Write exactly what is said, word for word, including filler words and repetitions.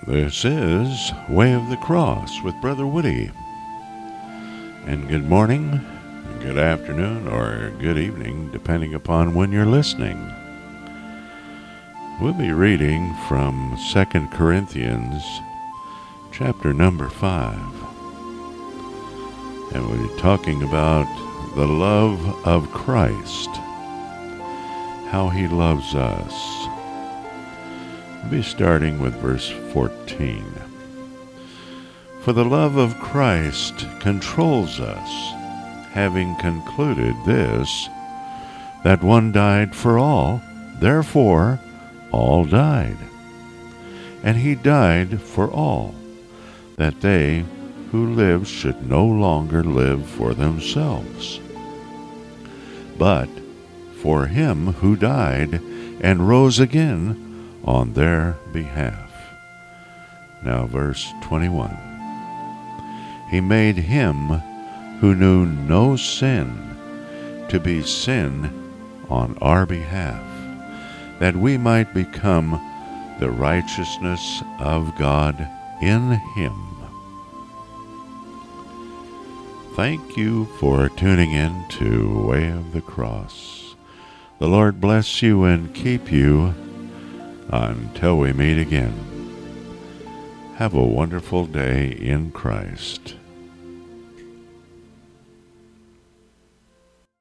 This is Way of the Cross with Brother Woody. And good morning, good afternoon, or good evening, depending upon when you're listening. We'll be reading from Second Corinthians, chapter number five. And we'll be talking about the love of Christ, how he loves us. We'll be starting with verse fourteen. For the love of Christ controls us, having concluded this, that one died for all, therefore all died. And he died for all, that they who live should no longer live for themselves, but for him who died and rose again on their behalf. Now verse twenty-one. He made him who knew no sin to be sin on our behalf, that we might become the righteousness of God in him. Thank you for tuning in to Way of the Cross. The Lord bless you and keep you until we meet again. Have a wonderful day in Christ.